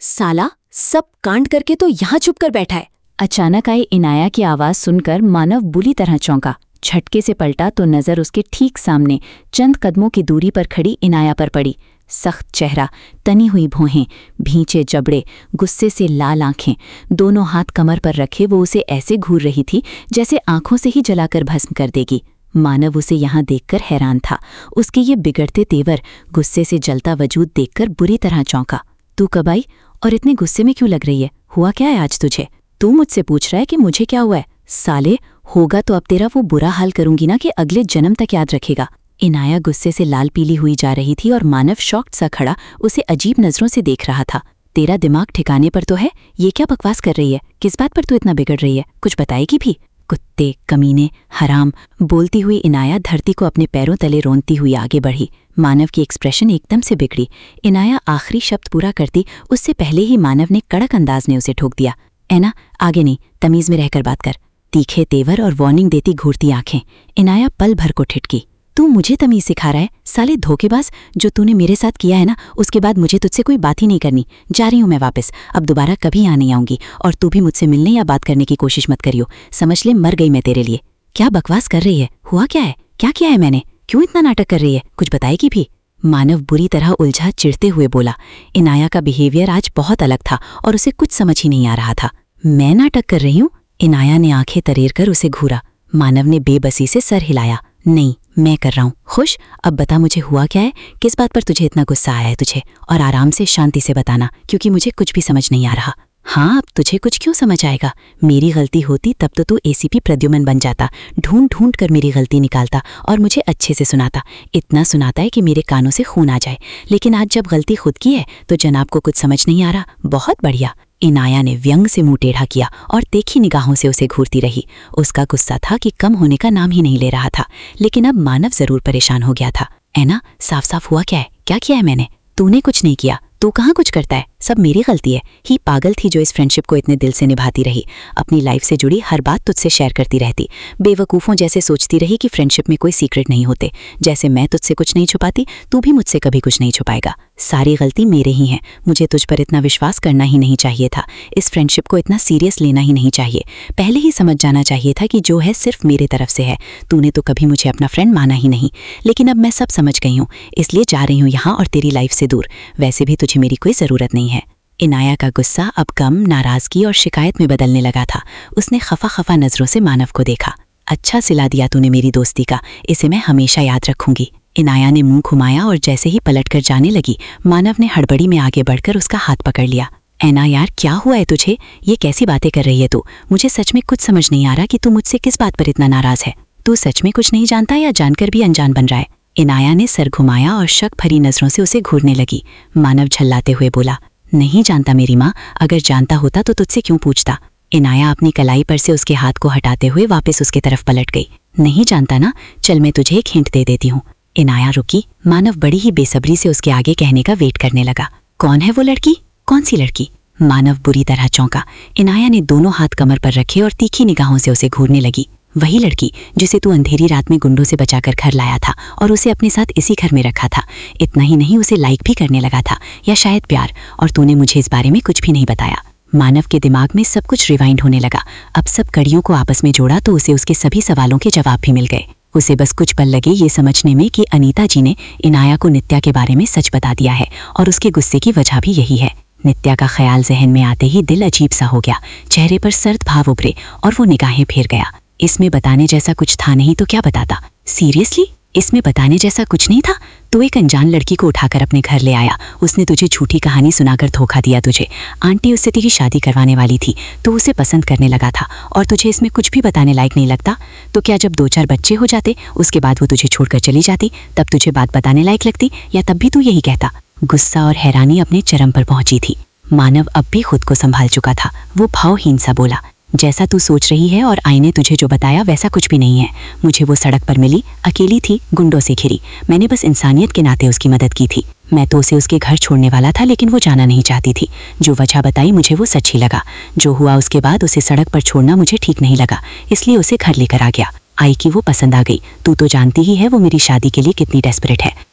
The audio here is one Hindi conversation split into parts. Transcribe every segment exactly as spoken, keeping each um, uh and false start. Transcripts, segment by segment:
साला सब कांड करके तो यहाँ छुप कर बैठा है। अचानक आई इनाया की आवाज सुनकर मानव बुरी तरह चौंका। झटके से पलटा तो नजर उसके ठीक सामने चंद कदमों की दूरी पर खड़ी इनाया पर पड़ी। सख्त चेहरा, तनी हुई भौहें, भींचे जबड़े, गुस्से से लाल आंखें, दोनों हाथ कमर पर रखे वो उसे ऐसे घूर रही थी जैसे आंखों से ही जलाकर भस्म कर देगी। मानव उसे यहाँ देखकर हैरान था। उसके ये बिगड़ते तेवर, गुस्से से जलता वजूद देखकर बुरी तरह चौंका। तू कब आई और इतने गुस्से में क्यों लग रही है? हुआ क्या है आज तुझे? तू मुझसे पूछ रहा है कि मुझे क्या हुआ है? साले, होगा तो अब तेरा वो बुरा हाल करूंगी ना कि अगले जन्म तक याद रखेगा। इनाया गुस्से से लाल पीली हुई जा रही थी और मानव शॉक्ड सा खड़ा उसे अजीब नजरों से देख रहा था। तेरा दिमाग ठिकाने पर तो है? ये क्या बकवास कर रही है? किस बात पर तू इतना बिगड़ रही है? कुछ बताएगी भी? कुत्ते, कमीने, हराम, बोलती हुई इनाया धरती को अपने पैरों तले रोंदती हुई आगे बढ़ी। मानव की एक्सप्रेशन एकदम से बिगड़ी। इनाया आखिरी शब्द पूरा करती उससे पहले ही मानव ने कड़क अंदाज में उसे ठोक दिया। ऐना, आगे नहीं, तमीज में रहकर बात कर। तीखे तेवर और वार्निंग देती घूरती आंखें। इनाया पल भर को ठिठकी। तू मुझे तमीज सिखा रहा है? साले धोखेबाज, जो तूने मेरे साथ किया है ना, उसके बाद मुझे तुझसे कोई बात ही नहीं करनी। जा रही हूँ मैं वापस, अब दोबारा कभी यहाँ नहीं आऊंगी। और तू भी मुझसे मिलने या बात करने की कोशिश मत करियो। समझ ले, मर गई मैं तेरे लिए। क्या बकवास कर रही है? हुआ क्या है? क्या किया है मैंने? क्यों इतना नाटक कर रही है? कुछ बताएगी भी? मानव बुरी तरह उलझा चिढ़ते हुए बोला। इनाया का बिहेवियर आज बहुत अलग था और उसे कुछ समझ ही नहीं आ रहा था। मैं नाटक कर रही हूँ? इनाया ने आंखें तरेर कर उसे घूरा। मानव ने बेबसी से सर हिलाया। नहीं, मैं कर रहा हूँ। खुश, अब बता मुझे हुआ क्या है? किस बात पर तुझे इतना गुस्सा आया है तुझे? और आराम से शांति से बताना, क्योंकि मुझे कुछ भी समझ नहीं आ रहा। हाँ, अब तुझे कुछ क्यों समझ आएगा? मेरी गलती होती तब तो तू एसीपी प्रद्युमन बन जाता, ढूंढ ढूंढ कर मेरी गलती निकालता और मुझे अच्छे से सुनाता। इतना सुनाता है कि मेरे कानों से खून आ जाए। लेकिन आज जब गलती खुद की है तो जनाब को कुछ समझ नहीं आ रहा। बहुत बढ़िया। इनाया ने व्यंग से मुंह टेढ़ा किया और तीखी निगाहों से उसे घूरती रही। उसका गुस्सा था कि कम होने का नाम ही नहीं ले रहा था, लेकिन अब मानव जरूर परेशान हो गया था। ऐना, साफ साफ हुआ क्या है? क्या किया है मैंने? तूने कुछ नहीं किया। तू कहाँ कुछ करता है? सब मेरी गलती है। ही पागल थी जो इस फ्रेंडशिप को इतने दिल से निभाती रही। अपनी लाइफ से जुड़ी हर बात तुझसे शेयर करती रहती। बेवकूफ़ों जैसे सोचती रही कि फ्रेंडशिप में कोई सीक्रेट नहीं होते। जैसे मैं तुझसे कुछ नहीं छुपाती, तू भी मुझसे कभी कुछ नहीं छुपाएगा। सारी गलती मेरे ही है। मुझे तुझ पर इतना विश्वास करना ही नहीं चाहिए था। इस फ्रेंडशिप को इतना सीरियस लेना ही नहीं चाहिए। पहले ही समझ जाना चाहिए था कि जो है सिर्फ मेरे तरफ से है। तूने तो कभी मुझे अपना फ्रेंड माना ही नहीं। लेकिन अब मैं सब समझ गई हूँ, इसलिए जा रही हूँ यहाँ और तेरी लाइफ से दूर। वैसे भी तुझे मेरी कोई ज़रूरत नहीं है। इनाया का गुस्सा अब गम, नाराज़गी और शिकायत में बदलने लगा था। उसने खफा खफा नज़रों से मानव को देखा। अच्छा सिला दिया तूने मेरी दोस्ती का, इसे मैं हमेशा याद रखूंगी। इनाया ने मुंह घुमाया और जैसे ही पलटकर जाने लगी, मानव ने हड़बड़ी में आगे बढ़कर उसका हाथ पकड़ लिया। ऐना यार, क्या हुआ है तुझे? ये कैसी बातें कर रही है तू? मुझे सच में कुछ समझ नहीं आ रहा कि तू मुझसे किस बात पर इतना नाराज़ है। तू सच में कुछ नहीं जानता या जानकर भी अनजान बन रहा है? इनाया ने सर घुमाया और शक भरी नज़रों से उसे घूरने लगी। मानव झल्लाते हुए बोला, नहीं जानता मेरी माँ, अगर जानता होता तो तुझसे क्यों पूछता। इनाया अपनी कलाई पर से उसके हाथ को हटाते हुए वापस उसके तरफ पलट गई। नहीं जानता ना? चल मैं तुझे एक हिंट दे देती हूँ। इनाया रुकी। मानव बड़ी ही बेसब्री से उसके आगे कहने का वेट करने लगा। कौन है वो लड़की? कौन सी लड़की? मानव बुरी तरह चौंका। इनाया ने दोनों हाथ कमर पर रखे और तीखी निगाहों से उसे घूरने लगी। वही लड़की जिसे तू अंधेरी रात में गुंडों से बचाकर घर लाया था और उसे अपने साथ इसी घर में रखा था। इतना ही नहीं, उसे लाइक भी करने लगा था, या शायद प्यार, और तूने मुझे इस बारे में कुछ भी नहीं बताया। मानव के दिमाग में सब कुछ रिवाइंड होने लगा। अब सब कड़ियों को आपस में जोड़ा तो उसे उसके सभी सवालों के जवाब भी मिल गए। उसे बस कुछ पल लगे ये समझने में कि अनीता जी ने इनाया को नित्या के बारे में सच बता दिया है और उसके गुस्से की वजह भी यही है। नित्या का ख्याल जहन में आते ही दिल अजीब सा हो गया। चेहरे पर सर्द भाव उभरे और वो निगाहें फेर गया। इसमें बताने जैसा कुछ था नहीं तो क्या बताता? सीरियसली, इसमें बताने जैसा कुछ नहीं था? तो एक अनजान लड़की को उठाकर अपने घर ले आया। उसने तुझे झूठी कहानी सुनाकर धोखा दिया तुझे। आंटी उससे तेरी शादी करवाने वाली थी तो उसे पसंद करने लगा था, और तुझे इसमें कुछ भी बताने लायक नहीं लगता? तो क्या जब दो चार बच्चे हो जाते उसके बाद वो तुझे छोड़कर चली जाती, तब तुझे बात बताने लायक लगती, या तब भी तू यही कहता? गुस्सा और हैरानी अपने चरम पर पहुंची थी। मानव अब भी खुद को संभाल चुका था। वो भावहीन सा बोला, जैसा तू सोच रही है और आई ने तुझे जो बताया वैसा कुछ भी नहीं है। मुझे वो सड़क पर मिली, अकेली थी, गुंडों से घिरी। मैंने बस इंसानियत के नाते उसकी मदद की थी। मैं तो उसे उसके घर छोड़ने वाला था, लेकिन वो जाना नहीं चाहती थी। जो वजह बताई मुझे वो सच ही लगा। जो हुआ उसके बाद उसे सड़क पर छोड़ना मुझे ठीक नहीं लगा, इसलिए उसे घर लेकर आ गया। आई की वो पसंद आ गई। तू तो जानती ही है वो मेरी शादी के लिए कितनी डेस्परेट है।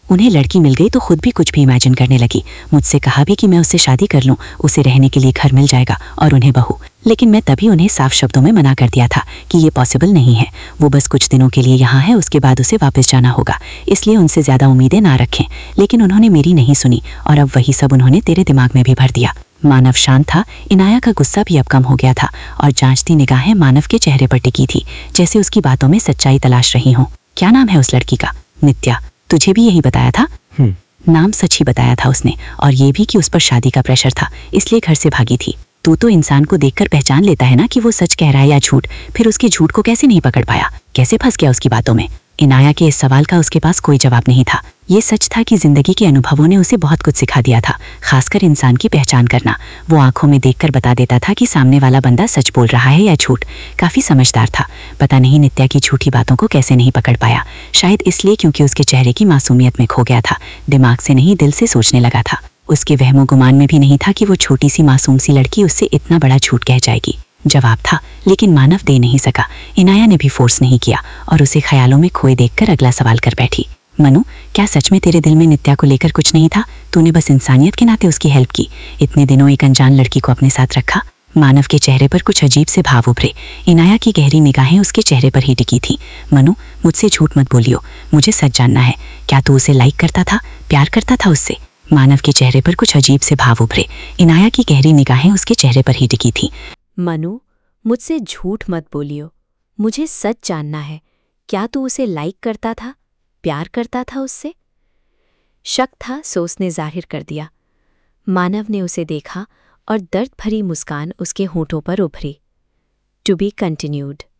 उन्हें लड़की मिल गई तो खुद भी कुछ भी इमेजिन करने लगी। मुझसे कहा भी कि मैं उससे शादी कर लूं, उसे रहने के लिए घर मिल जाएगा और उन्हें बहू। लेकिन मैं तभी उन्हें साफ शब्दों में मना कर दिया था कि ये पॉसिबल नहीं है। वो बस कुछ दिनों के लिए यहाँ है, उसके बाद उसे वापस जाना होगा, इसलिए उनसे ज्यादा उम्मीदें ना रखें। लेकिन उन्होंने मेरी नहीं सुनी और अब वही सब उन्होंने तेरे दिमाग में भी भर दिया। मानव शांत था। इनाया का गुस्सा भी अब कम हो गया था और जांचती निगाहें मानव के चेहरे पर टिकी थी, जैसे उसकी बातों में सच्चाई तलाश रही हों। क्या नाम है उस लड़की का? नित्या। तुझे भी यही बताया था? नाम सच ही बताया था उसने, और ये भी कि उस पर शादी का प्रेशर था, इसलिए घर से भागी थी। तू तो इंसान को देखकर पहचान लेता है ना कि वो सच कह रहा है या झूठ। फिर उसके झूठ को कैसे नहीं पकड़ पाया? कैसे फंस गया उसकी बातों में? इनाया के इस सवाल का उसके पास कोई जवाब नहीं था। ये सच था कि जिंदगी के अनुभवों ने उसे बहुत कुछ सिखा दिया था, खासकर इंसान की पहचान करना। वो आंखों में देखकर बता देता था कि सामने वाला बंदा सच बोल रहा है या झूठ। काफी समझदार था। पता नहीं नित्या की झूठी बातों को कैसे नहीं पकड़ पाया। शायद इसलिए क्योंकि उसके चेहरे की मासूमियत में खो गया था, दिमाग से नहीं दिल से सोचने लगा था। उसके वहमो गुमान में भी नहीं था कि वो छोटी सी मासूम सी लड़की उससे इतना बड़ा झूठ कह जाएगी। जवाब था, लेकिन मानव दे नहीं सका। इनाया ने भी फोर्स नहीं किया और उसे ख्यालों में खोए देखकर अगला सवाल कर बैठी। मनु, क्या सच में तेरे दिल में नित्या को लेकर कुछ नहीं था? तूने बस इंसानियत के नाते उसकी हेल्प की, इतने दिनों एक अनजान लड़की को अपने साथ रखा। मानव के चेहरे पर कुछ अजीब से भाव उभरे। इनाया की गहरी निगाहें उसके चेहरे पर ही टिकी थी। मनु, मुझसे झूठ मत बोलियो, मुझे सच जानना है। क्या तू उसे लाइक करता था, प्यार करता था उससे? मानव के चेहरे पर कुछ अजीब से भाव उभरे। इनाया की गहरी निगाहें उसके चेहरे पर ही टिकी थी। मनु, मुझसे झूठ मत बोलियो, मुझे सच जानना है। क्या तू उसे लाइक करता था, प्यार करता था उससे? शक था सो उसने जाहिर कर दिया। मानव ने उसे देखा और दर्द भरी मुस्कान उसके होठों पर उभरी। To be continued.